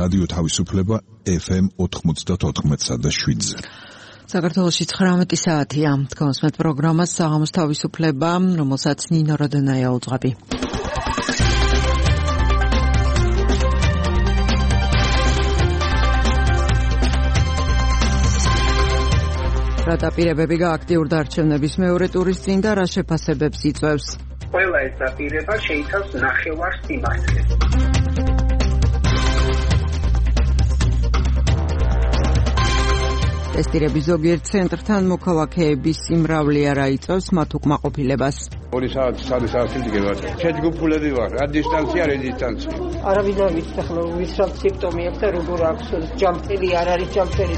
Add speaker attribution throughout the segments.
Speaker 1: რადიო თავისუფლება FM 94.7-ზე.
Speaker 2: საქართველოში 19 საათია. თქვენს პროგრამას საღამოს თავისუფლება, რომელსაც ნინო როდენაია უძღვები. რა დაპირებები გააქტიურდა არჩევნების მეორე ტურის წინ და რა შეფასებებს იწვევს?
Speaker 3: ყველა ეს დაპირება შეიცავს ნახევარ სიმართლეს.
Speaker 2: ტესტირების ზოგიერთ ცენტრთან მოქალაქეების სიმრავლე არ აიწევს მათ უკმაყოფილებას.
Speaker 4: 2 საათი სიგდება. შეჯგუფულები ვარ, რა დისტანცია, რეზისტანცია.
Speaker 5: არავინ არ ვიცი ახლა ვის რა სიმპტომი აქვს და როგორ აქვს, ჯამწელი არ არის ჯამწელი.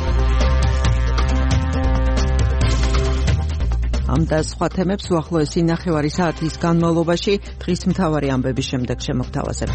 Speaker 2: ამ და სხვა თემებს უახლოესი ნახევარი საათის განმავლობაში დღის მთავარი ამბების შემდეგ შემოგთავაზებთ.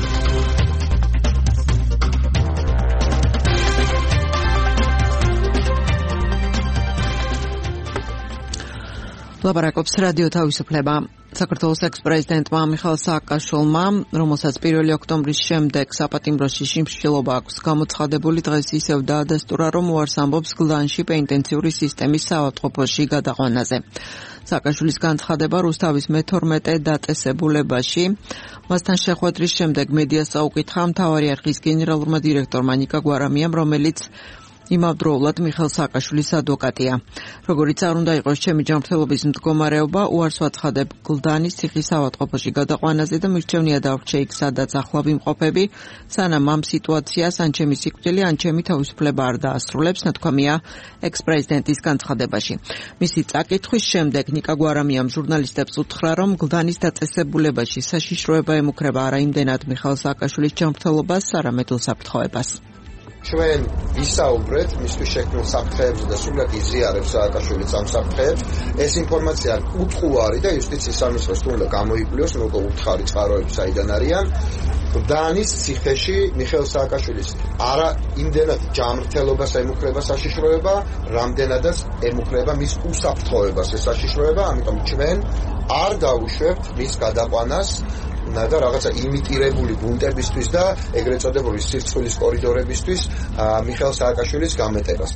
Speaker 2: ლაპარაკობს რადიო თავისუფლება. საქართველოს ექს-პრეზიდენტმა მიხეილ სააკაშვილმა, რომელსაც 1 ოქტომბრის შემდეგ საპატიმროში შიმშილობა აქვს გამოცხადებული, დღეს ისევ დაადასტურა, რომ უარს ამბობს გლდანში პენიტენციური სისტემის საავადმყოფოში გადაყვანაზე. სააკაშვილის განცხადება რუსთავის მე-12 დაწესებულებაში მასთან შეხვედრის შემდეგ მედიას წაუკითხა მთავარი არხის გენერალურმა დირექტორმა ნიკა გვარამიამ, რომელიც იმავდროულად მიხეილ სააკაშვილის ადვოკატია. Როგორც არ უნდა იყოს ჩემი ჯანმრთელობის მდგომარეობა, უარს ვაცხადებ გლდანის ციხის საავადმყოფოში გადაყვანაზე და მირჩევნია დავრჩე იქ, სადაც ახლა ვიმყოფები, სანამ ამ სიტუაციას ან ჩემი სიკვდილი, ან ჩემი თავისუფლება არ დაასრულებს, ნათქვამია ექს-პრეზიდენტის განცხადებაში. მისი წაკითხვის შემდეგ ნიკა გვარამიამ ჟურნალისტებს უთხრა, რომ გლდანის დაწესებულებაში საშიშროება ემუქრება არა იმდენად მიხეილ სააკაშვილის ჯანმრთელობას, არამედ უსაფრთხოებას.
Speaker 6: ჩვენ ვისაუბრეთ მისთვის შექმნილ საფრთხეებზე და სულად იზიარებს სააკაშვილის ამ საფრთხეებს. ეს ინფორმაცია უთყუარი და იუსტიციის სამინისტროს უნდა გამოიკვლიოს, მოკლედ უთხარი წყაროები საიდან არიან. გლდანის ციხეში მიხეილ სააკაშვილის არა იმდენად ჯანმრთელობას ემუქრება საშიშროება, რამდენადაც ემუქრება მის უსაფრთხოებას ეს საშიშროება, ამიტომ ჩვენ არ დავუშვებთ მის გადაყვანას და რაღაცა იმიტირებული ბუნტებისთვის და ეგრეთ წოდებული სირცხვილის კორიდორებისთვის მიხეილ სააკაშვილის გამეტებას.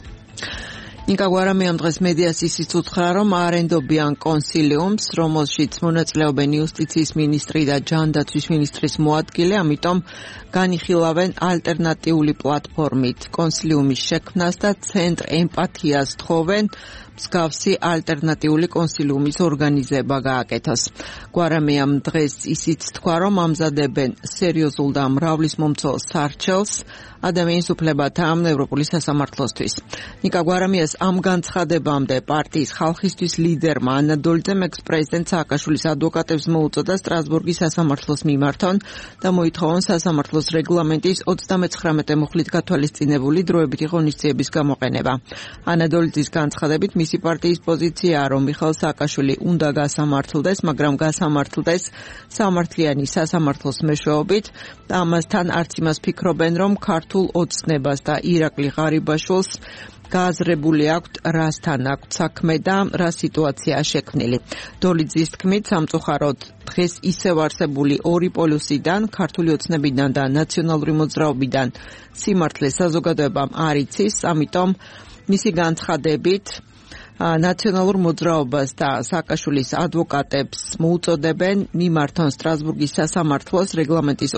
Speaker 2: ნიკა გვარამიამ დღეს მედიას ისიც უთხრა, რომ აარენდობიან კონსილიუმს, რომელშიც მონაწილეობენ იუსტიციის მინისტრი და ჯანდაცვის მინისტრის მოადგილე, ამიტომ განიხილავენ ალტერნატიული პლატფორმით კონსილიუმის შექმნას და ცენტრ ემპათიას თხოვენ მსგავსი ალტერნატიული კონსილიუმის ორგანიზება გააკეთოს. გვარამიამ დღეს ისიც თქვა, რომ ამზადებენ სერიოზულ და მრავლისმომცველ სარჩელს ადამიანის უფლებათა ევროპული სასამართლოსთვის. ნიკა გვარამიას ამ განცხადებამდე პარტიის ხალხისთვის ლიდერმა ანა დოლიძემ ექს-პრეზიდენტ სააკაშვილის ადვოკატებს მოუწოდა სტრასბურგის სასამართლოს მიმართონ და მოითხოვონ სასამართლოს რეგლამენტის 39 მუხლით გათვალისწინებული დროებითი ღონისძიების გამოყენება. ანა დოლიძის განცხადებით მისი პარტიის პოზიციაა, რომ მიხეილ სააკაშვილი უნდა გასამართლდეს, მაგრამ გასამართლდეს სამართლიანი სასამართლოს მეშვეობით და ამასთან არც იმას ფიქრობენ, რომ ქართულ ოცნებას და ირაკლი ღარიბაშვილს გააზრებული აქვთ, რასთან აქვთ საქმე და რა სიტუაციაა შექმნილი. დოლიძის თქმით, სამწუხაროდ დღეს ისევ არსებული ორი პოლუსიდან, ქართული ოცნებიდან და ნაციონალური მოძრაობიდან სიმართლე საზოგადოებამ არ იცის, ამიტომ მისი განცხადებით ნაციონალურ მოძრაობას და სააკაშვილის ადვოკატებს მოუწოდებენ მიმართონ სტრასბურგის სასამართლოს რეგლამენტის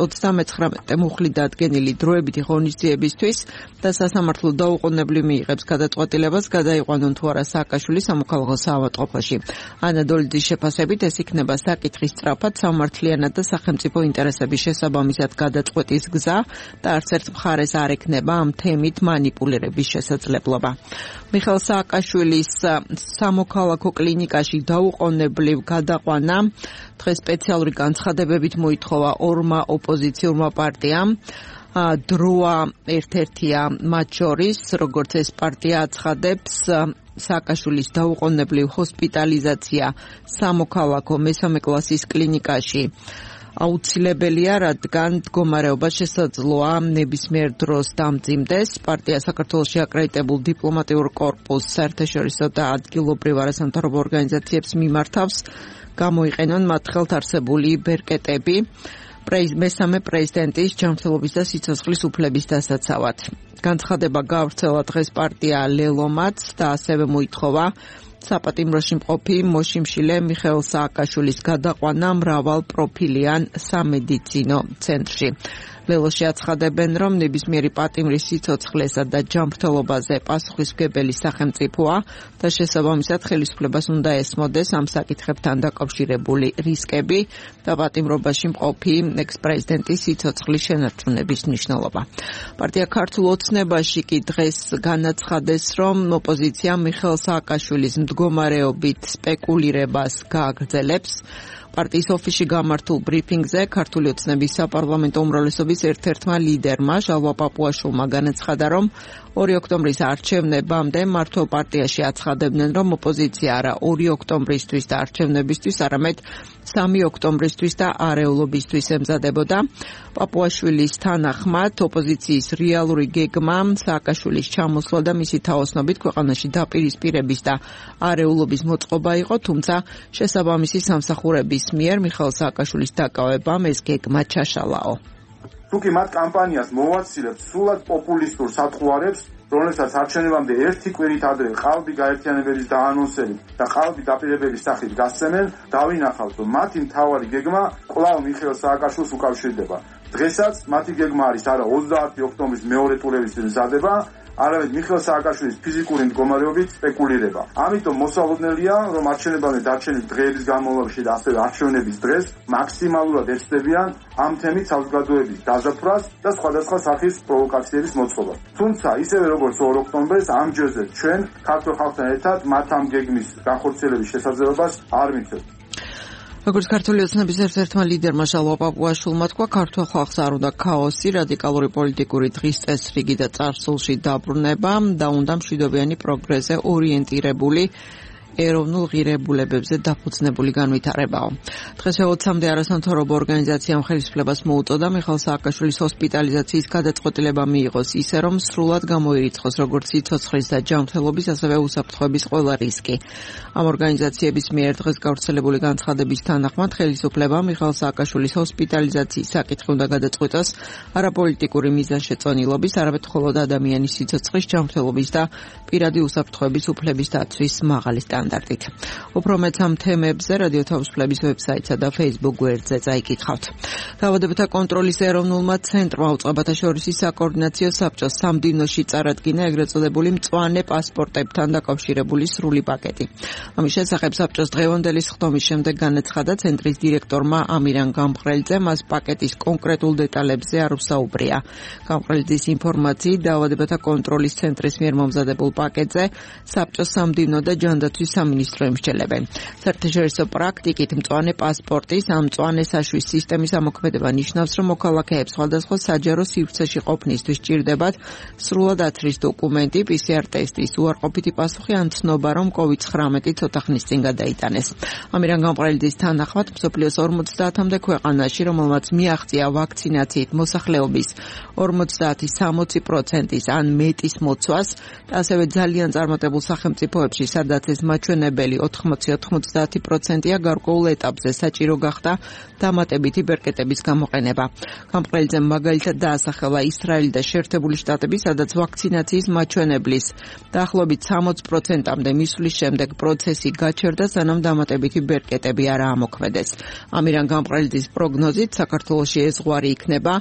Speaker 2: 39 მუხლით დადგენილი დროებითი ღონისძიებისთვის და სასამართლო დაუყოვნებლივ მიიღებს გადაწყვეტილებას გადაიყვანონ თუ არა სააკაშვილი სამოქალაქო საავადმყოფოში. ანა დოლიძის შეფასებით ეს იქნება საკითხის სწრაფად სამართლიანად და სახელმწიფო ინტერესების შესაბამისად გადაწყვეტის გზა და არც ერთ მხარეს არ ექნება ამ თემით მანიპულირების შესაძლებლობა. მიხეილ სააკაშვილის სამოქალაქო კლინიკაში დაუყოვნებლივ გადაყვანა დღეს სპეციალური განცხადებებით მოითხოვა ორმა ოპოზიციურმა პარტიამ. დროა ერთ-ერთია მათ შორის, როგორც ეს პარტია აცხადებს, სააკაშვილის დაუყოვნებლივ ჰოსპიტალიზაცია სამოქალაქო მესამე კლასის კლინიკაში აუცილებელია, რადგან მდგომარეობა შესაძლოა ნებისმიერ დროს დამძიმდეს. პარტია საქართველოში აკრედიტებულ დიპლომატიურ კორპუსს საერთაშორისო და ადგილობრივ არასამთავრობო ორგანიზაციებს მიმართავს გამოიყენონ მათ ხელთ არსებული ბერკეტები. მესამე პრეზიდენტის ჯანმრთელობის და სიცოცხლის უფლების დასაცავად. განცხადება გავრცელა დღეს პარტია ლელომაც და ასევე მოითხოვა საპატიმროში მყოფი მოშიმშილე მიხეილ სააკაშვილის გადაყვანა მრავალპროფილიან სამედიცინო ცენტრში. ლელოში აცხადებენ, რომ ნებისმიერი პატიმრის სიცოცხლესა და ჯანმრთელობაზე პასუხისმგებელი სახელმწიფოა და შესაბამისად ხელისუფლებას უნდა ესმოდეს ამ საკითხებთან დაკავშირებული რისკები და პატიმრობაში მყოფი ექს-პრეზიდენტის სიცოცხლის შენარჩუნების მნიშვნელობა. პარტია ქართულ ოცნებაში კი დღეს განაცხადეს, რომ ოპოზიცია მიხეილ სააკაშვილის მდგომარეობით სპეკულირებას გააგრძელებს. პარტიის ოფისში გამართულ ბრიფინგზე ქართული ოცნების საპარლამენტო უმრავლესობის ერთ-ერთმა ლიდერმა ჟალვა პაპუაშვილმა განაცხადა, რომ 2 ოქტომბრის არჩევნებამდე მმართველ პარტიაში აცხადებდნენ, რომ ოპოზიცია არა 2 ოქტომბრისთვის და არჩევნებისთვის, არამედ 3 ოქტომბრისთვის და არეულობისთვის ემზადებოდა. პაპუაშვილის თანახმად, ოპოზიციის რეალური გეგმა სააკაშვილის ჩამოსვლა და მისი თაოსნობით ქვეყანაში დაპირისპირების და არეულობის მოწყობა იყო, თუმცა შესაბამისი სამსახურების მიერ მიხეილ სააკაშვილის დაკავებამ ეს გეგმა ჩაშალაო.
Speaker 7: თუკი მათ კამპანიას მოვაცილებს სრულად პოპულისტურ სათხოვარებს, რომელსაც არჩევნებამდე ერთი კვირით ადრე ყალბი გაერთიანებების დაანონსებით და ყალბი დაპირებების სახით გასცემენ, დავინახავთ, რომ მათი მთავარი გეგმა კვლავ მიხეილ სააკაშვილს უკავშირდება. დღესაც მათი გეგმა არის არა 30 ოქტომბრის მეორე ტურების მზადება, არამედ მიხეილ სააკაშვილის ფიზიკური მდგომარეობით სპეკულირება. ამიტომ მოსალოდნელია, რომ არჩევნებამდე დარჩენილი დღეების განმავლობაში და ასევე არჩევნების დღეს მაქსიმალურად ეცდებიან ამ თემით საზოგადოების დაზაფრას და სხვადასხვა სახის პროვოკაციების მოწყობას. თუმცა, ისევე როგორც 2 ოქტომბერს, ამ ჯერზე ჩვენ ქართულ ხალხთან ერთად მათ ამ გეგმის განხორციელების შესაძლებლობას არ მიცემთ.
Speaker 2: როგორც ქართული ოცნების ერთ-ერთმა ლიდერმა ჟალვა პაპუაშვილმა თქვა, ქართულ ხალხს არ უნდა ქაოსი, რადიკალური პოლიტიკური დღის წესრიგი და წარსულში დაბრუნება და უნდა მშვიდობიანი პროგრესზე ორიენტირებული ეროვნულ ღირებულებებზე დაფუძნებული განვითარებაო. დღეს 20-მდე არასამთავრობო ორგანიზაციამ ხელისუფლებას მოუწოდა მიხეილ სააკაშვილის ჰოსპიტალიზაციის გადაწყვეტილება მიიღოს ისე, რომ სრულად გამოირიცხოს როგორც სიცოცხლის და ჯანმრთელობის, ასევე უსაფრთხოების ყველა რისკი. ამ ორგანიზაციების მიერ დღეს გავრცელებული განცხადების თანახმად ხელისუფლებამ მიხეილ სააკაშვილის ჰოსპიტალიზაციის საკითხი უნდა გადაწყვეტოს არაპოლიტიკური მიზანშეწონილობის, არამედ მხოლოდ ადამიანის სიცოცხლის, ჯანმრთელობის და პირადი უსაფრთხოების უფლების დაცვის მაღალი სტანდარტით. უფრო მეტ ამ თემებზე რადიო თავისუფლების ვებსაიტსა და Facebook გვერდზე წაიკითხავთ. დაავადებათა კონტროლის ეროვნულმა ცენტრმა უწყებათა შორისი საკოორდინაციო საბჭოს სამდივნოში წარადგინა ეგრეთ წოდებული მწვანე პასპორტებთან დაკავშირებული სრული პაკეტი. ამის შესახებ საბჭოს დღევანდელი სხდომის შემდეგ განაცხადა ცენტრის დირექტორმა ამირან გამყრელიძემ, მას პაკეტის კონკრეტულ დეტალებზე არ უსაუბრია. გამყრელიძის ინფორმაციით, დაავადებათა კონტროლის ცენტრის მიერ მომზადებულ პაკეტზე საბჭოს სამდივნო და ჯანდაცვის სამინისტრო ემსჯელებენ. საერთაშორისო პრაქტიკით მწვანე პასპორტის ამ მწვანე საშვის სისტემის ამოქმედება ნიშნავს, რომ მოქალაქეებს სხვადასხვა საჯარო სივრცეში ყოფნისთვის სჭირდებათ სრულად ათვლის დოკუმენტი, PCR ტესტის უარყოფითი პასუხი ან ცნობა, რომ COVID-19 ცოტა ხნის წინ გადაიტანეს. ამირან გამყრელიძის თანახმად, მსოფლიოს 50-მდე ქვეყანაში, რომელმაც მიაღწია ვაქცინაციით მოსახლეობის 50-60%-ის ან მეტის მოცვას, ასევე ძალიან წარმატებულ სახელმწიფოებში, სადაც ეს მაჩვენებელი 80-90%-ია, გარკვეულ ეტაპზე საჭირო გახდა დამატებითი ბერკეტების გამოყენება. გამყრელიძემ მაგალითად დაასახელა ისრაელი და შეერთებული შტატები, სადაც ვაქცინაციის მაჩვენებლის დაახლოებით 60%-მდე მისვლის შემდეგ პროცესი გაჩერდა, სანამ დამატებითი ბერკეტები არ ამოქმედეს. ამირან გამყრელიძის პროგნოზით საქართველოში ეს ზღვარი იქნება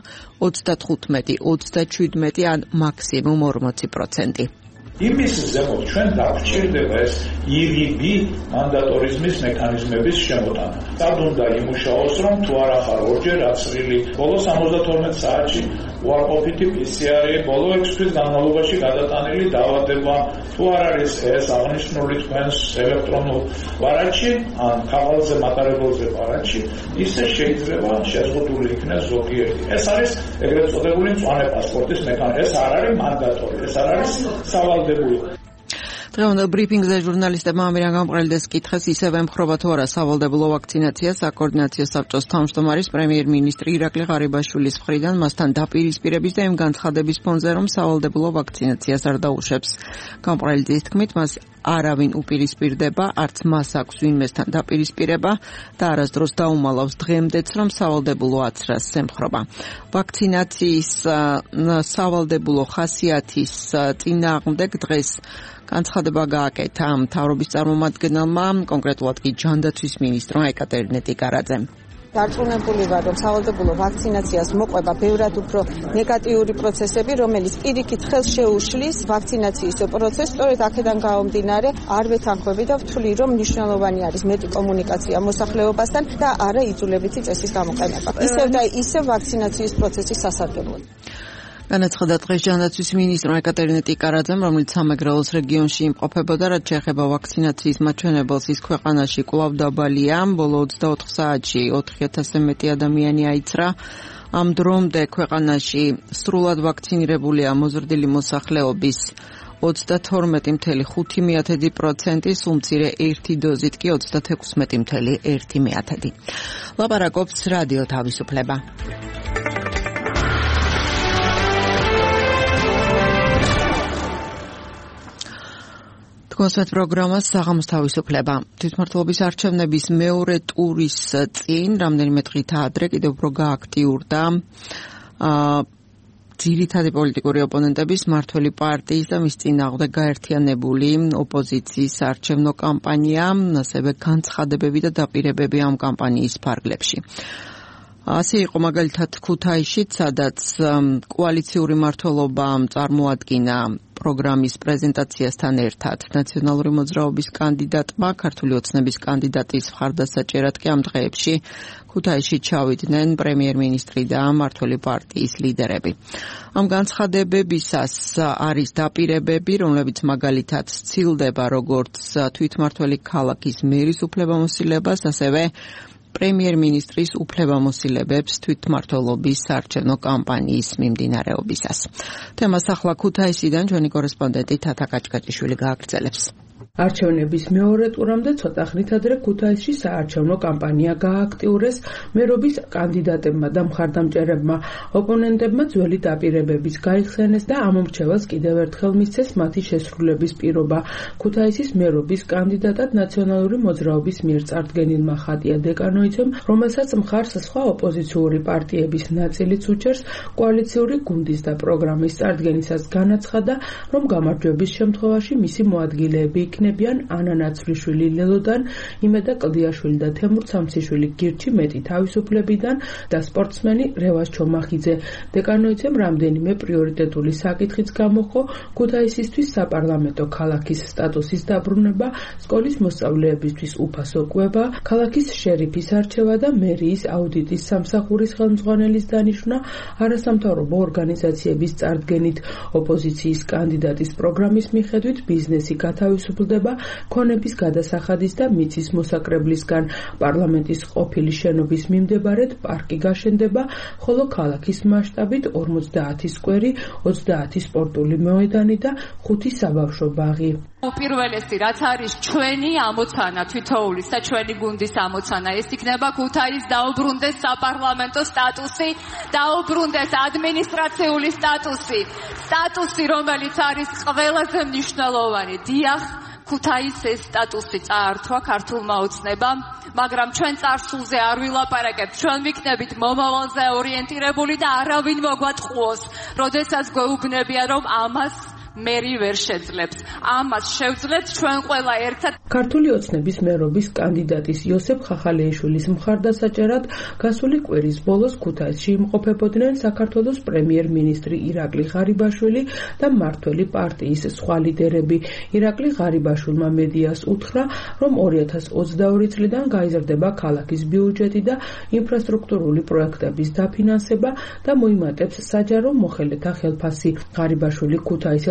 Speaker 2: 35-37 ან მაქსიმუმ 40%.
Speaker 8: იმის ზემოთ ჩვენ დაგვჭირდება ეს EVB მანდატორიზმის მექანიზმების შემოტანა. სად უნდა იმუშაოს, რომ თუ არ ახარ ორჯერ აცრილი ბოლო 72 საათში უარყოფითი PCR-ი ბოლო 6 თვის განმავლობაში გადატანილი დაავადება, თუ არ არის ეს აღნიშნული თქვენს ელექტრონულ ვარაჩი ან ქაღალდზე მატარებელზე ვარაჩი, ისე შეიძლება შეზღუდული იქნეს ზოგიერთი. ეს არის ეგრეთ წოდებული მწვანე პასპორტის მექანიზმი. ეს არ არის მანდატორი, ეს არ არის სავალდებულო.
Speaker 2: დღევანდელ ბრიფინგზე ჟურნალისტებმა ამირან გამყრელიდეს კითხეს ისევ ემხრობა თუ არა სავალდებულო ვაქცინაცია საკოორდინაციო საბჭოს თავმჯდომარის პრემიერ-მინისტრი ირაკლი ღარიბაშვილის მხრიდან მასთან დაპირისპირების და იმ განცხადების ფონზე, რომ სავალდებულო ვაქცინაციას არ დაუშვებს. გამყრელიძის თქმით, მას არავინ უპირისპირდება, არც მას აქვს ვინმესთან დაპირისპირება და არასდროს დაუმალავს დღემდეც, რომ სავალდებულო აცრას ემხრობა. ვაქცინაციის სავალდებულო ხასიათის წინააღმდეგ დღეს განცხადება გააკეთა მთავრობის წარმომადგენელმა, კონკრეტულად კი ჯანდაცვის მინისტრმა ეკატერინე ტიკარაძემ.
Speaker 9: დარწმუნებული ვარ, რომ სავალდებულო ვაქცინაციას მოყვება ბევრად უფრო ნეგატიური პროცესები, რომელიც პირიქით ხელს შეუშლის ვაქცინაციის პროცესს. სწორედ აქედან გამომდინარე, არ ვეთანხმები და ვთვლი, რომ მნიშვნელოვანი არის მეტი კომუნიკაცია მოსახლეობასთან და არა იძულებითი წესის გამოყენება. ისევ და ისევ ვაქცინაციის პროცესის სასარგებლოდ.
Speaker 2: განაცხადა დღეს ჯანდაცვის მინისტრმა ეკატერინე ტიკარაძემ, რომელიც სამეგრელოს რეგიონში იმყოფებოდა, რაც შეეხება ვაქცინაციის მაჩვენებელს, ის ქვეყანაში კვლავ დაბალია. ბოლო 24 საათში 4000-ზე მეტი ადამიანი აიცრა. ამ დრომდე ქვეყანაში სრულად ვაქცინირებულია მოზრდილი მოსახლეობის 32.5%, სულ მცირე ერთი დოზით კი 36.1%. ლაპარაკობს რადიო თავისუფლება. კონსერტ პროგრამას საღამოს თავისუფლება. თვითმმართველობის არჩევნების მეორე ტურის წინ რამდენიმე დღით ადრე კიდევ უფრო გააქტიურდა ძირითადი პოლიტიკური ოპონენტების მმართველი პარტიის და მის წინააღმდეგ გაერთიანებული ოპოზიციის არჩევნო კამპანია, ასევე განცხადებები და დაპირებები ამ კამპანიის ფარგლებში. ასე იყო მაგალითად ქუთაისშიც, სადაც კოალიციური მმართველობა წარმოადგინა პროგრამის პრეზენტაციასთან ერთად ნაციონალური მოძრაობის კანდიდატმა, ქართული ოცნების კანდიდატის მხარდასაჭერად კი ამ დღეებში ქუთაისში ჩავიდნენ პრემიერ-მინისტრი და მმართველი პარტიის ლიდერები. ამ განცხადებებისას არის დაპირებები, რომლებიც მაგალითად სცილდება როგორც თვითმმართველი ქალაქის მერის უფლებამოსილებას, ასევე პრემიერ-მინისტრის უფლებამოსილებებს თვითმმართველობის საარჩევნო კამპანიის მიმდინარეობისას. თემას ახლა ქუთაისიდან ჩვენი კორესპონდენტი თათა კაჭკაჭიშვილი გააგრძელებს.
Speaker 10: არჩევნების მეორე ტურამდე ცოტა ხნით ადრე ქუთაისში საარჩევნო კამპანია გააქტიურეს. მერობის კანდიდატებმა და მხარდამჭერებმა ოპონენტებმა ძველი დაპირებებიც გაიხსენეს და ამ მრჩეველს კიდევ ერთხელ მისცეს მათი შესრულების პირობა. ქუთაისის მერობის კანდიდატად ნაციონალური მოძრაობის მიერ წარდგენილმა ხატია დეკანოიძემ, რომელსაც მხარს სხვა ოპოზიციური პარტიების ნაწილიც უჭერს, კოალიციური გუნდის და პროგრამის წარდგენისას განაცხადა, რომ გამარჯვების შემთხვევაში მისი მოადგილეები იქნებიან ანა ნაცვლიშვილი ლელოდან, იმედა კლდიაშვილი და თემურ სამციშვილი გირჩი მეტი თავისუფლებიდან და სპორტსმენი რევაზ ჩომახიძე. დეკანოიძემ რამდენიმე პრიორიტეტული საკითხიც გამოხო, ქუთაისისთვის საპარლამენტო ქალაქის სტატუსის დაბრუნება, სკოლის მოსწავლეებისთვის უფასო კვება, ქალაქის შერიფის არჩევა და მერიის აუდიტის სამსახურის ხელმძღვანელის დანიშვნა არასამთავრობო ორგანიზაციების წარდგენით. ოპოზიციის კანდიდატის პროგრამის მიხედვით ბიზნესი გათავისუფლდება ქონების გადასახადის და მიწის მოსაკრებლისგან. პარლამენტის ყოფილი შენობის მიმდებარედ პარკი გაშენდება, ხოლო ქალაქის მასშტაბით 50 სკვერი, 20 სპორტული მოედანი და 5 საბავშვო ბაღი.
Speaker 11: უპირველესი, რაც არის ჩვენი ამოცანა, თითოეულის და ჩვენი გუნდის ამოცანა, ეს იქნება ქუთაისს დაუბრუნდეს საპარლამენტო სტატუსი, დაუბრუნდეს ადმინისტრაციული სტატუსი, რომელიც არის ყველაზე მნიშვნელოვანი. დიახ, ქუთაისს ეს სტატუსი წაართვა ქართულმა ოცნებამ, მაგრამ ჩვენ წარსულზე არ ვილაპარაკებთ, ჩვენ ვიქნებით მომავალზე ორიენტირებული და არავინ მოგვატყუოს, როდესაც გვეუბნებიან, რომ ამას მერი ვერ შეძლებს. ამას შევძლებთ ჩვენ ყველა ერთად.
Speaker 10: ქართული ოცნების მერობის კანდიდატის იოსებ ხახალეიშვილის მხარდასაჭერად გასული კვირის ბოლოს ქუთაისში იმყოფებოდნენ საქართველოს პრემიერ-მინისტრი ირაკლი ღარიბაშვილი და მმართველი პარტიის სხვა ლიდერები. ირაკლი ღარიბაშვილმა მედიას უთხრა, რომ 2022 წლიდან გაიზრდება ქალაქის ბიუჯეტი და ინფრასტრუქტურული პროექტების დაფინანსება და მოიმატებს საჯარო მოხელეთა ხელფასი. ღარიბაშვილი ქუთაისელ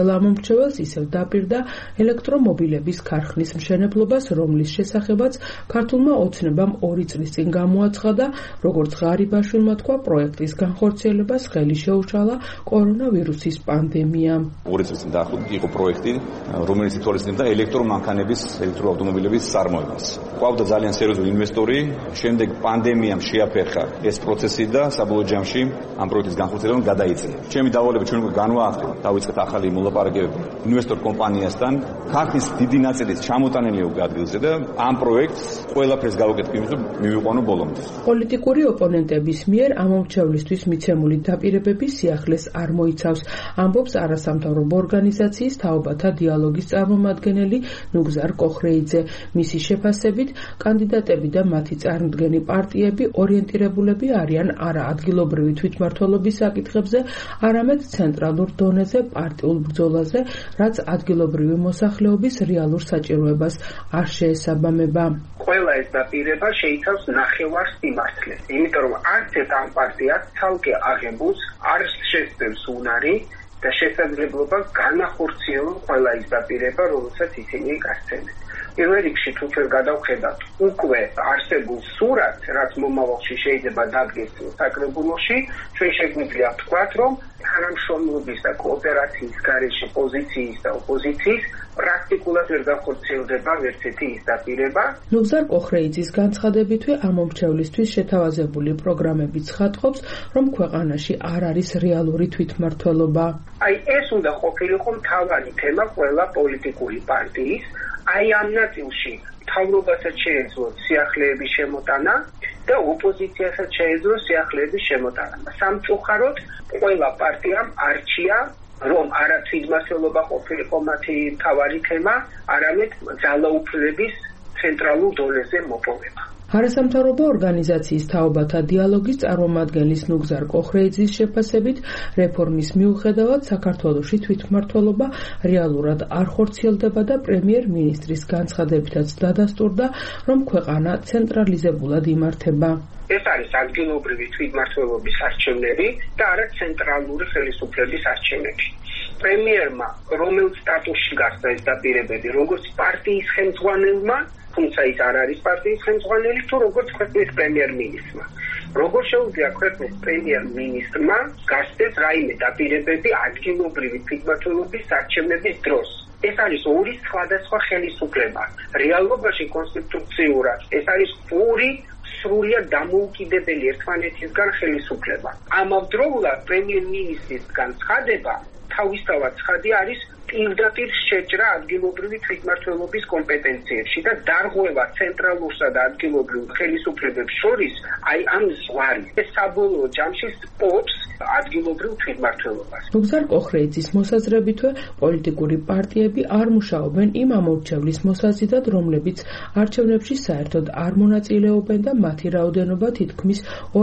Speaker 10: ყველა ამომრჩეველს ისევ დაპირდა ელექტრომობილების ქარხნის მშენებლობას, რომლის შესახებაც ქართულმა ოცნებამ 2 წლის წინ გამოაცხადა, როგორც ღარიბაშვილმა თქვა, პროექტის განხორციელებას ხელი შეუშალა კორონავირუსის პანდემიამ.
Speaker 12: 2 წლის წინ დაახლოებით იყო პროექტი, რომელიც ითვალისწინებდა ელექტრომანქანების, ელექტროავტომობილების წარმოებას. ყავდა ძალიან სერიოზული ინვესტორი, შემდეგ პანდემიამ შეაფერხა ეს პროცესი და საბოლოო ჯამში ამ პროექტის განხორციელება გადაიწია. ჩემი დავალება ჩვენ უკვე განვაახლეთ, დავიწყეთ ახალი მოლაპარაკებები ინვესტორ კომპანიასთან. ქართლის დიდი ნაწილის ჩამოტანილი უკვე ადგილზე და ამ პროექტს ყველაფერს გავაკეთებ იმის, რომ მივიყვანო ბოლომდე.
Speaker 10: პოლიტიკური ოპონენტების მიერ ამომრჩევლისთვის მიცემული დაპირებების სიახლეს არ მოიცავს, ამბობს არასამთავრობო ორგანიზაციის თაობათა დიალოგის წარმომადგენელი ნუგზარ კოხრეიძე. მისი შეფასებით, კანდიდატები და მათი წარმომადგენელი პარტიები ორიენტირებულები არიან არა ადგილობრივი თვითმმართველობის საკითხებზე, არამედ ცენტრალურ დონეზე პარტიულ ბრძოლაზე, რაც ადგილობრივი მოსახლეობის რეალურ საჭიროებას არ შეესაბამება.
Speaker 3: ყველა ეს დაპირება შეიცავს ნახევარ სიმართლეს, იმიტომ რომ არც ერთ ამ პარტიას ცალკე აღებულს არ შესწევს უნარი და შესაძლებლობა განახორციელონ ყველა ის დაპირება, რომელსაც ისინი გასცემენ. პირველ რიგში თუ ჩვენ გადავხედავთ უკვე არსებულ სურათს, რაც მომავალში შეიძლება დადგეს საკრებულოში, ჩვენ შეგვიძლია ვთქვათ, რომ თანამშრომლობის და კოოპერაციის გარეშე პოზიციის და ოპოზიციის პრაქტიკულად ვერ განხორციელდება ვერცერთი ის დაპირება.
Speaker 10: ნუგზარ კოხრეიძის განცხადებითვე ამომრჩევლისთვის შეთავაზებული პროგრამები ცხადყოფს, რომ ქვეყანაში არ არის რეალური თვითმმართველობა.
Speaker 3: აი ეს უნდა ყოფილიყო მთავარი თემა ყველა პოლიტიკური პარტიის. აი ამ ნაწილში მთავრობასაც შეეძლო სიახლეების შემოტანა და ოპოზიციასაც შეეძლო სიახლეების შემოტანა. სამწუხაროდ ყველა პარტიამ არჩია, რომ არა თვითმმართველობა ყოფილიყო მათი მთავარი თემა, არამედ ძალაუფლების ცენტრალურ დონეზე მოპოვება.
Speaker 10: არასამთავრობო ორგანიზაციის თაობათა დიალოგის წარმომადგენლის ნუგზარ კოხრეიძის შეფასებით, რეფორმის მიუხედავად საქართველოში თვითმმართველობა რეალურად არ ხორციელდება და პრემიერ-მინისტრის განცხადებითაც დადასტურდა, რომ ქვეყანა ცენტრალიზებულად იმართება.
Speaker 3: ეს არის ადგილობრივი თვითმმართველობის არჩევნები და არა ცენტრალური ხელისუფლების არჩევნები. პრემიერმა რომელ სტატუსში გახდა ეს დაპირებები, როგორც პარტიის ხელმძღვანელმა, თუმცა ის არ არის პარტიის ხელმძღვანელი, თუ როგორც ქვეყნის პრემიერ-მინისტრმა. როგორ შეუძლია ქვეყნის პრემიერ-მინისტრმა გასცეს რაიმე დაპირებები ადგილობრივი თვითმმართველობის არჩევნების დროს? ეს არის ორი სხვადასხვა ხელისუფლება. რეალობაში კონსტიტუციურად ეს არის ორი სრულიად დამოუკიდებელი ერთმანეთისგან ხელისუფლება. ამავდროულად პრემიერ-მინისტრის განცხადება თავისთავად ცხადი არის პირდაპირ შეჭრა ადგილობრივი თვითმმართველობის კომპეტენციებში და დარღვევა ცენტრალურსა და ადგილობრივ ხელისუფლებებს შორის აი ამ ზღვარი. ეს საბოლოო ჯამში სპობს ადგილობრივ თვითმმართველობას.
Speaker 10: ნუგზარ კოხრეიძის მოსაზრებითვე, პოლიტიკური პარტიები არ მუშაობენ იმ ამორჩევლის მოსაზიდად, რომლებიც არჩევნებში საერთოდ არ მონაწილეობენ და მათი რაოდენობა თითქმის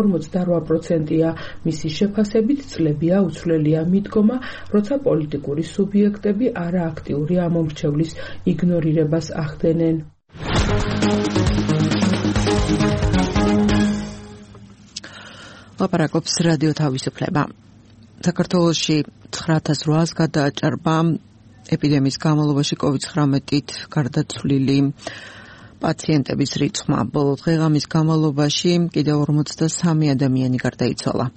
Speaker 10: 48%-ია. მისი შეფასებით წლებია უცვლელია მიდგომა, როცა პოლიტიკური სუბიექტები არააქტიური ამომრჩევლის იგნორირებას ახდენენ.
Speaker 2: ლაპარაკობს რადიო თავისუფლება. საქართველოში 9800 გადააჭარბა ეპიდემიის განმავლობაში COVID-19-ით გარდაცვლილი პაციენტების რიცხვმა. ბოლო დღე-ღამის განმავლობაში კიდევ 43 ადამიანი გარდაიცვალა.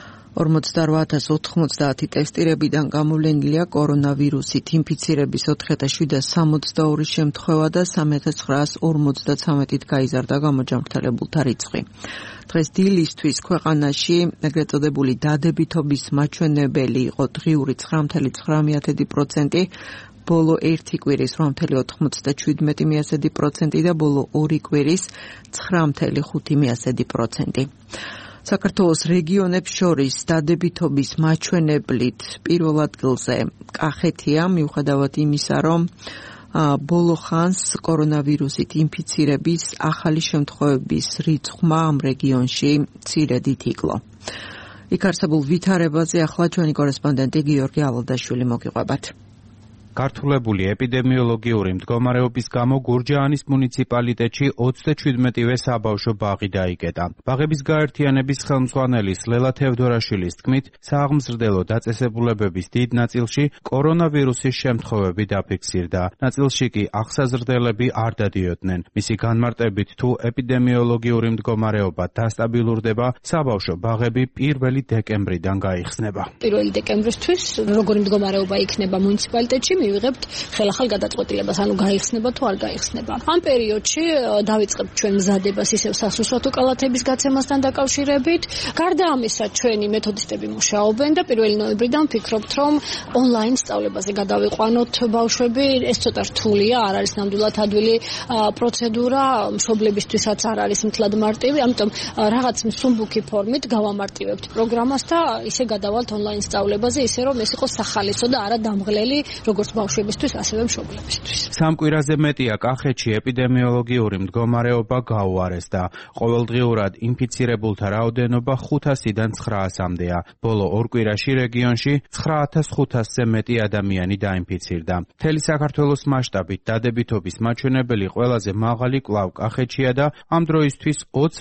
Speaker 2: 48090 ტესტირებიდან გამოვლენილია კორონავირუსით ინფიცირების 4762 შემთხვევა და 3953-ით გაიზარდა გამოჯანმრთელებულთა რიცხვი. დღეს დილისთვის ქვეყანაში ეგრეთ წოდებული დადებითობის მაჩვენებელი იყო დღიური 9.9%, ბოლო 1 კვირის 8.97% და ბოლო 2 კვირის 9.5%. საქართველოს რეგიონებს შორის დადებითობის მაჩვენებლით პირველ ადგილზე კახეთია, მიუხედავად იმისა, რომ ბოლო ხანს კორონავირუსით ინფიცირების ახალი შემთხვევების რიცხვმა ამ რეგიონში მცირედით იკლო. იქ არსებულ ვითარებაზე ახლა ჩვენი კორესპონდენტი გიორგი ალოდაშვილი მოგიყვებათ.
Speaker 13: გართულებული ეპიდემიოლოგიური მდგომარეობის გამო გურჯაანის მუნიციპალიტეტში 37-ვე საბავშვო ბაღი დაიკეტა. ბაღების გაერთიანების ხელმძღვანელის ლელა თევდორაშვილის თქმით, სააღმზრდელო დაწესებულებების დიდ ნაწილში კორონავირუსის შემთხვევები დაფიქსირდა. ნაწილში კი აღსაზრდელები არ დადიოდნენ. მისი განმარტებით, თუ ეპიდემიოლოგიური მდგომარეობა დასტაბილურდება, საბავშვო ბაღები 1 დეკემბრიდან გაიხსნება.
Speaker 14: 1 დეკემბრისთვის როგორი მდგომარეობა იქნება მუნიციპალიტეტში, მივიღებთ ხელახალ გადაწყვეტილებას, ანუ გაიხსნება თუ არ გაიხსნება. ამ პერიოდში დავიწყებთ ჩვენ მზადებას ისევ სასურსათო კალათების გაცემასთან დაკავშირებით. გარდა ამისა, ჩვენი მეთოდისტები მუშაობენ და 1 ნოემბრიდან ვფიქრობთ, რომ ონლაინ სწავლებაზე გადავიყვანოთ ბავშვები. ეს ცოტა რთულია, არ არის ნამდვილად ადვილი პროცედურა, მშობლებისთვისაც არ არის მთლად მარტივი, ამიტომ რაღაც მსუბუქი ფორმით გავამარტივებთ პროგრამას და ისე გადავალთ ონლაინ სწავლებაზე, ისე რომ ეს იყოს სახალისო და არა დამღლელი, როგორც ბავშვებისთვის, ასევე მშობლებისთვის.
Speaker 13: სამკვირაზე მეტია კახეთში ეპიდემიოლოგიური მდგომარეობა გაუარესდა. ყოველდღიურად ინფიცირებულთა რაოდენობა 500-დან 900-მდეა. ბოლო 2 კვირაში რეგიონში 9500-ზე მეტი ადამიანი დაინფიცირდა. მთელი საქართველოს მასშტაბით დადებითობის მაჩვენებელი ყველაზე მაღალი კვლავ კახეთშია და ამ დროისთვის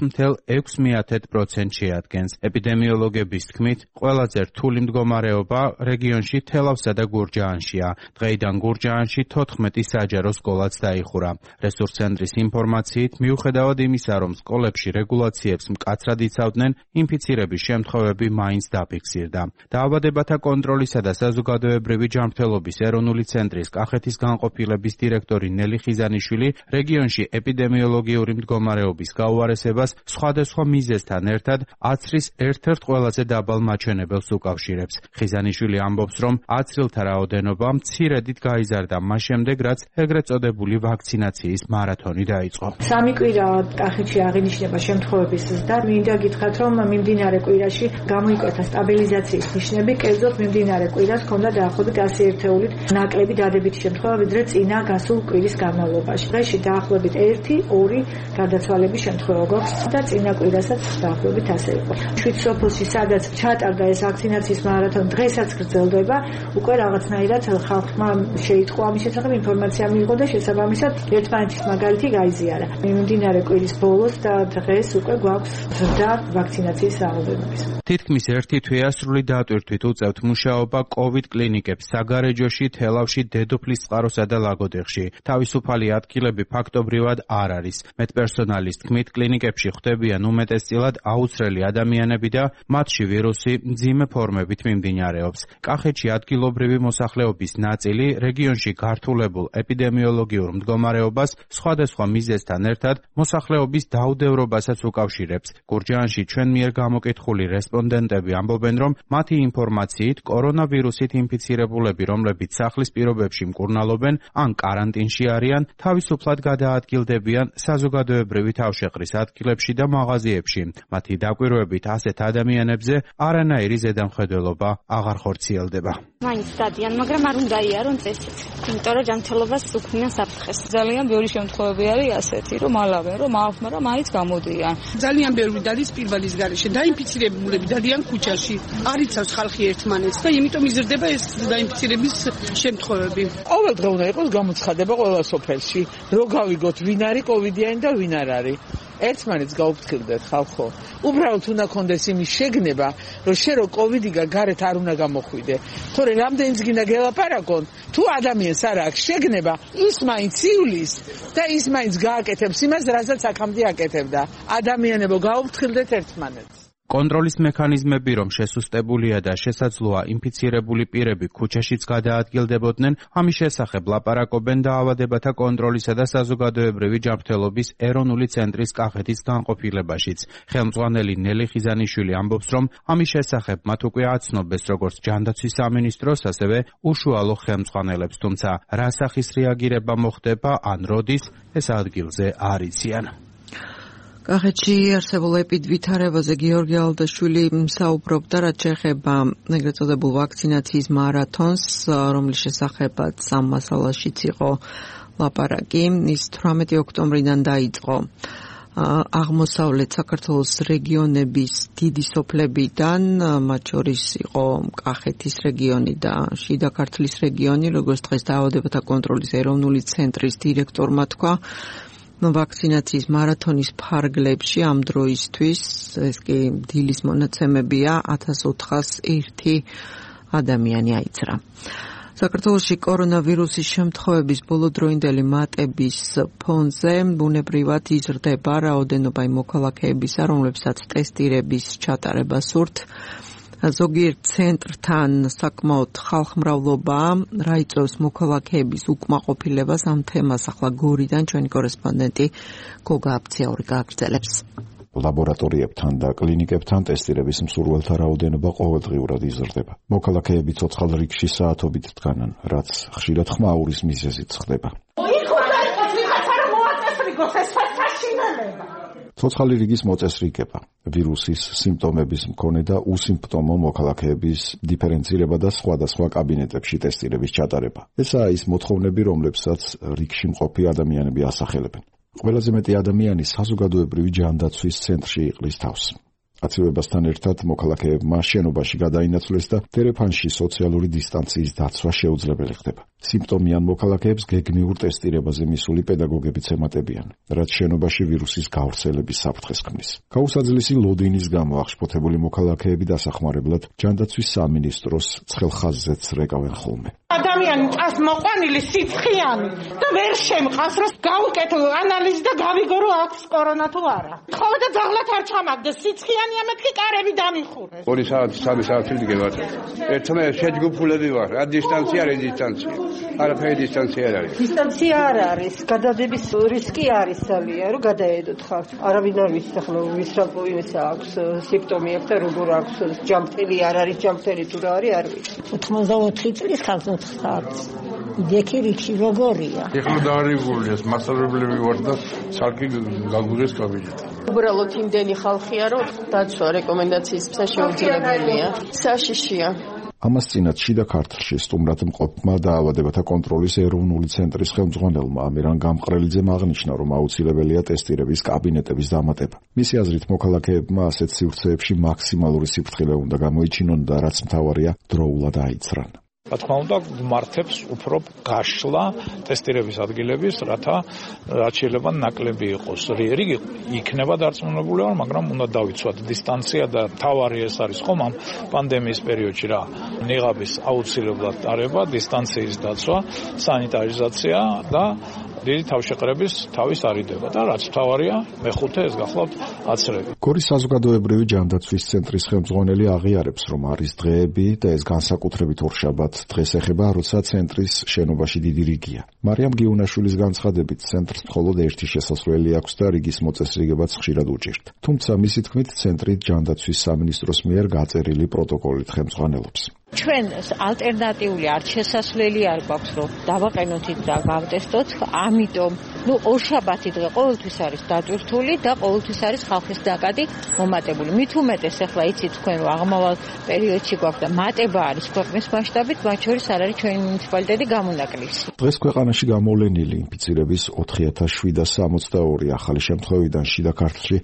Speaker 13: 20.6% შეადგენს. ეპიდემიოლოგების თქმით, ყველაზე რთული მდგომარეობა რეგიონში თელავსა და გურჯაანშია. დღეიდან გურჯაანში 14 საჯარო სკოლაც დაიხურა. რესურს ცენტრის ინფორმაციით, მიუხედავად იმისა, რომ სკოლებში რეგულაციებს მკაცრად იცავდნენ, ინფიცირების შემთხვევები მაინც დაფიქსირდა. დაავადებათა კონტროლისა და საზოგადოებრივი ჯანმრთელობის ეროვნული ცენტრის კახეთის განყოფილების დირექტორი ნელი ხიზანიშვილი რეგიონში ეპიდემიოლოგიური მდგომარეობის გაუარესებას სხვადასხვა მიზეზთან ერთად აცრის ერთ-ერთ ყველაზე დაბალ მაჩვენებელს უკავშირებს. ხიზანიშვილი ამბობს, რომ აცრილთა რაოდენობა მცირედით გაიზარდა მას შემდეგ, რაც ეგრეთ წოდებული ვაქცინაციის მარათონი დაიწყო.
Speaker 15: 3 კვირა კახეთში აღინიშნება შემთხვევების ზრდა. მინდა გითხრათ, რომ მიმდინარე კვირაში გამოიკვეთა სტაბილიზაციის ნიშნები, კერძოდ მიმდინარე კვირას ჰქონდა დაახლოებით 100 ერთეულით ნაკლები დადებითი შემთხვევა, ვიდრე წინა გასულ კვირის განმავლობაში. დღეში დაახლოებით 1-2 გარდაცვალების შემთხვევა გვაქვს და წინა კვირასაც დაახლოებით ასე იყო. შვიდ სოფელში, სადაც ჩატარდა ეს ვაქცინაციის მარათონი, დღესაც გრძელდება. უკვე რაღაცნაირად ხალხმა შეიტყო ამის შესახებ ინფორმაცია მიიღო და შესაბამისად ერთმანეთის მაგალითი გაიზიარა. მიმდინარე კვირის ბოლოს და დღეს უკვე გვაქვს ზრდა ვაქცინაციის რაოდენობის.
Speaker 13: თითქმის 1 თვეა სრული დატვირთვით უწევთ მუშაობა COVID კლინიკებს საგარეჯოში, თელავში, დედოფლისწყაროსა და ლაგოდეხში. თავისუფალი ადგილები ფაქტობრივად არ არის. მედპერსონალის თქმით, კლინიკებში ხვდებიან უმეტესწილად აუცრელი ადამიანები და მათში ვირუსი მძიმე ფორმებით მიმდინარეობს. კახეთში ადგილობრივი მოსახლეობის ნაწილი რეგიონში გართულებულ ეპიდემიოლოგიურ მდგომარეობას სხვადასხვა მიზეზთან ერთად მოსახლეობის დაუდევრობასაც უკავშირებს. გურჯაანში ჩვენ მიერ გამოკითხული რესპონდენტები ამბობენ, რომ მათი ინფორმაციით კორონავირუსით ინფიცირებულები, რომლებიც სახლის პირობებში მკურნალობენ ან კარანტინში არიან, თავისუფლად გადაადგილდებიან საზოგადოებრივი თავშეყრის ადგილებში და მაღაზიებში. მათი დაკვირვებით ასეთ ადამიანებზე არანაირი ზედამხედველობა აღარ ხორციელდება.
Speaker 16: მაინც დადიან, მაგრამ არ უნდა იარონ წესით. იმიტომ რომ ჯანმრთელობას უქმნიან საფრთხეს.
Speaker 17: ძალიან ბევრი შემთხვევები არის ასეთი, რომ ალავენ, რომ აქვს, მაგრამ მაინც გამოდიან.
Speaker 18: ძალიან ბევრი დადის პირბადის გარეშე. დაინფიცირებულები დადიან ქუჩაში. არ იცავს ხალხი ერთმანეთს და იმიტომ იზრდება ეს დაინფიცირების შემთხვევები.
Speaker 19: ყოველდღე უნდა იყოს გამოცხადება ყველა სოფელში, რომ გავიგოთ ვინ არის კოვიდიანი და ვინ არ არის. ერთმანეთს გაუფრთხილდეთ ხალხო. უბრალოდ უნდა კონდეს იმის შეგნება, რომ შე რო კოვიდიგა გარეთ არ უნდა გამოხვიდე. თორე რამდენიც გინდა გელაპარაკონ, თუ ადამიანს არ აქვს შეგნება, ის მაინც ივლის და ის მაინც გააკეთებს იმას, რასაც აქამდე აკეთებდა. ადამიანებო, გაუფრთხილდეთ ერთმანეთს.
Speaker 13: კონტროლის მექანიზმები რომ შესუსტებულია და შესაძლოა ინფიცირებული პირები ქუჩაშიც გადაადგილდებოდნენ, ამის შესახებ ლაპარაკობენ დაავადებათა კონტროლისა და საზოგადოებრივი ჯანმრთელობის ეროვნული ცენტრის კახეთის განყოფილებაშიც. ხელმძღვანელი ნელი ხიზანიშვილი ამბობს, რომ ამის შესახებ მათ უკვე აცნობეს როგორც ჯანდაცვის სამინისტროს, ასევე უშუალო ხელმძღვანელებს, თუმცა რა სახის რეაგირება მოხდება ან როდის, ეს ადგილზე არ იციან.
Speaker 2: კახეთში არსებულ ეპიდვითარებაზე გიორგი ალდაშვილი საუბრობდა, რაც შეეხება ეგრეთ წოდებულ ვაქცინაციის მარათონს, რომლის შესახებაც ამ მასალაშიც იყო ლაპარაკი. ის 18 ოქტომბრიდან დაიწყო. აღმოსავლეთ საქართველოს რეგიონების დიდი სოფლებიდან, მათ შორის იყო კახეთის რეგიონი და შიდა ქართლის რეგიონი, როგორც დღეს დაავადებათა კონტროლის ეროვნული ცენტრის დირექტორმა თქვა, ვაქცინაციის მარათონის ფარგლებში ამ დროისთვის, ეს კი დილის მონაცემებია, 1401 ადამიანი აიცრა. საქართველოში კორონავირუსის შემთხვევების ბოლოდროინდელი მატების ფონზე ბუნებრივად იზრდება რაოდენობა იმ მოქალაქეებისა, რომლებსაც ტესტირების ჩატარება სურთ. ზოგიერთ ცენტრთან საკმაოდ ხალხმრავლობაა, რა იწვევს მოქალაქეების უკმაყოფილებას ამ თემას ახლა გორიდან ჩვენი კორესპონდენტი გოგა აფციური გააგრძელებს.
Speaker 1: ლაბორატორიებთან და კლინიკებთან ტესტირების მსურველთა რაოდენობა ყოველდღიურად იზრდება. მოქალაქეები ცოცხალ რიგში საათობით დგანან, რაც ხშირად ხმაურის მიზეზით ხდება. ცოცხალი რიგის მოწესრიგება, ვირუსის სიმპტომების მქონე და უსიმპტომო მოქალაქეების დიფერენცირება და სხვადასხვა კაბინეტებში ტესტირების ჩატარება. ესაა ის მოთხოვნები, რომლებსაც რიგში მყოფი ადამიანები ასახელებენ. ყველაზე მეტი ადამიანი საზოგადოებრივი ჯანდაცვის ცენტრში იყრის თავს. აცივებასთან ერთად მოქალაქეებმა შენობაში გადაინაცვლეს და თერეფანში სოციალური დისტანციის დაცვა შეუძლებელი ხდება. სიმპტომიან მოქალაქეებს გეგმიურ ტესტირებაზე მისული პედაგოგებიც ემატებიან, რაც შენობაში ვირუსის გავრცელების საფრთხეს ქმნის. გაუსაძლისი ლოდინის გამო აღშფოთებული მოქალაქეები დასახმარებლად ჯანდაცვის სამინისტროს ცხელ ხაზზეც რეკავენ ხოლმე.
Speaker 5: ადამიანი წას მოყვანილი სიცხიანი და ვერ შემყავს, რომ გავუკეთო ანალიზი და გავიგო, რომ აქვს კორონა თუ არა. ხოლმე და ძაღლად არ ჩამაგდეს სიცხიანი, ამეთქი კარები დამიხურეს.
Speaker 4: 2 საათი, 3 საათი დგებათ. ერთმანეთს შეჯგუფულები ვარ, რა დისტანცია, რეზისტანცია. არაფერი დისტანცია არ არის.
Speaker 5: დისტანცია არ არის, გადადების რისკი არის ძალიან, რომ გადაედოთ ხარ. არავინ არ ვიცი ახლა ვის რა აქვს სიმპტომი აქვს და როგორ აქვს ჯამთელი არ არის ჯამთელი თუ რა არის არ ვიცი.
Speaker 14: 84 წლის ხალხს იძეკი რიქში როგორია?
Speaker 4: ეხლა დაარიგულია, მასწავლებლები ვარ და სალკი გაგუდეს კაბინეტი.
Speaker 20: უბრალოდ იმდენი ხალხია, რომ დაცვა რეკომენდაციის შეუძლებელია. საშიშია.
Speaker 1: ამას წინათ შიდა ქართლში სტუმრად მყოფმა დაავადებათა კონტროლის ეროვნული ცენტრის ხელმძღვანელმა ამირან გამყრელიძემ აღნიშნა, რომ აუცილებელია ტესტირების კაბინეტების დამატება. მისი აზრით, მოქალაქეებმა ასეთ სივრცეებში მაქსიმალური სიფრთხილე უნდა გამოიჩინონ და რაც მთავარია, დროულად აიცრან.
Speaker 8: რა თქმა უნდა, გმართებს უფრო გაშლა ტესტირების ადგილების, რათა რაც შეიძლება ნაკლები იყოს. რიგი იქნება დარწმუნებული ვარ, მაგრამ უნდა დავიცვათ დისტანცია და თავარი ეს არის ხომ ამ პანდემიის პერიოდში რა. ნიღაბის აუცილებლად ტარება, დისტანციის დაცვა, სანიტარიზაცია და დიდი თავშეყრების თავის არიდება და რაც თავარია, მეხუთე ეს გახლავთ აცრები.
Speaker 1: გორის საზოგადოებრივი ჯანდაცვის ცენტრის ხელმძღვანელი აღიარებს, რომ არის დღეები და ეს განსაკუთრებით ორშაბათ დღეს ეხება, როცა ცენტრის შენობაში დიდი რიგია. მარიამ გიუნაშვილის განცხადებით, ცენტრს მხოლოდ ერთი შესასვლელი აქვს და რიგის მოწესრიგებაც ხშირად უჭირთ. თუმცა მისი თქმით, ცენტრი ჯანდაცვის სამინისტროს მიერ გაწერილი პროტოკოლით ხელმძღვანელობს.
Speaker 14: ჩვენ ალტერნატიული არც შესასვლელი არ გვაქვს, რომ დავაყენოთ და გავტესტოთ, ამიტომ ორშაბათი დღე ყოველთვის არის დატვირთული და ყოველთვის არის ხალხის ნაკადი მომატებული. მით უმეტეს ახლა იცით თქვენ, რომ აღმავალ პერიოდში გვაქვს და მატება არის ქვეყნის მასშტაბით, მათ შორის არ არის ჩვენი მუნიციპალიტეტი გამონაკლისი.
Speaker 1: დღეს ქვეყანაში გამოვლენილი ინფიცირების 4762 ახალი შემთხვევიდან შიდა ქართლში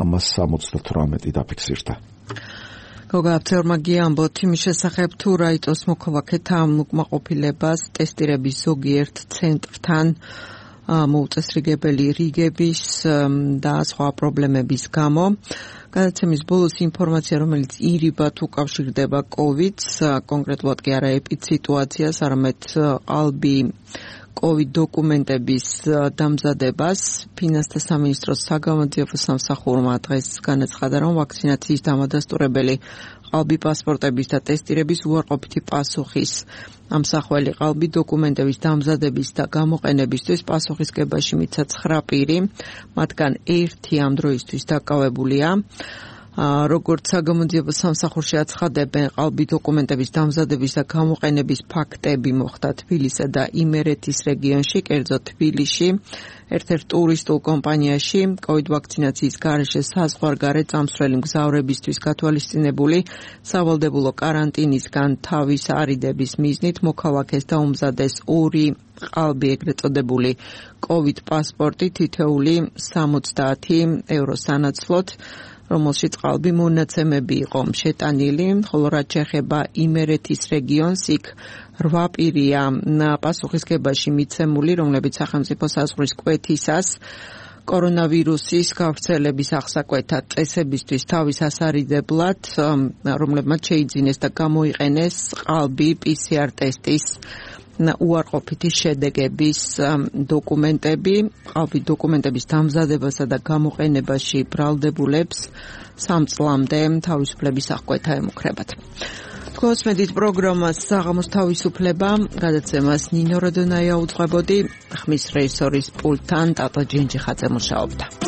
Speaker 1: 378 დაფიქსირდა.
Speaker 2: გოგა აფცეურმა გიამბოთ იმის შესახებ, თუ რა იწვევს მოქალაქეთა უკმაყოფილებას ტესტირების ზოგიერთ ცენტრთან მოუწესრიგებელი რიგების და სხვა პრობლემების გამო. გადაცემის ბოლოს ინფორმაცია, რომელიც ირიბად უკავშირდება COVID-ს, კონკრეტულად კი არა ეპიდსიტუაციას, არამედ ყალბი COVID დოკუმენტების დამზადებას, ფინანსთა სამინისტროს საგამოძიებო სამსახურმა დღეს განაცხადა, რომ ვაქცინაციის დამადასტურებელი ყალბი პასპორტების და ტესტირების უარყოფითი პასუხის ამსახველი ყალბი დოკუმენტების დამზადების და გამოყენებისთვის პასუხისგებაში მიცა 9 პირი, მათგან 1 ამ დროისთვის დაკავებულია. როგორც საგამოძიებო სამსახურში აცხადებენ, ყალბი დოკუმენტების დამზადების და გამოყენების ფაქტები მოხდა თბილისსა და იმერეთის რეგიონში, კერძოდ თბილისში, ერთ-ერთ ტურისტულ კომპანიაში COVID ვაქცინაციის გარეშე საზღვარგარეთ წამსვლელი მგზავრებისთვის გათვალისწინებული სავალდებულო კარანტინისგან თავის არიდების მიზნით მოქალაქეს დაუმზადეს 2 ყალბი, ეგრეთ წოდებული COVID პასპორტი, თითეული 70 € სანაცვლოდ, რომელშიც ყალბი მონაცემები იყო შეტანილი, ხოლო რაც შეეხება იმერეთის რეგიონს, იქ 8 პირია პასუხისგებაში მიცემული, რომლებიც სახელმწიფო საზღვრის კვეთისას კორონავირუსის გავრცელების აღსაკვეთად წესებისთვის თავის ასარიდებლად, რომლებმაც შეიძინეს და გამოიყენეს ყალბი PCR ტესტის უარყოფითი შედეგების დოკუმენტები. ყალბი დოკუმენტების დამზადებასა და გამოყენებაში ბრალდებულებს 3 წლამდე თავისუფლების აღკვეთა ემუქრებათ. თქვენს პროგრამას საღამოს თავისუფლება გადაცემას ნინო როდონაია უძღვებოდი, ხმის რეჟისორის პულტთან ტატო ჯინჯიხაძე მუშაობდა.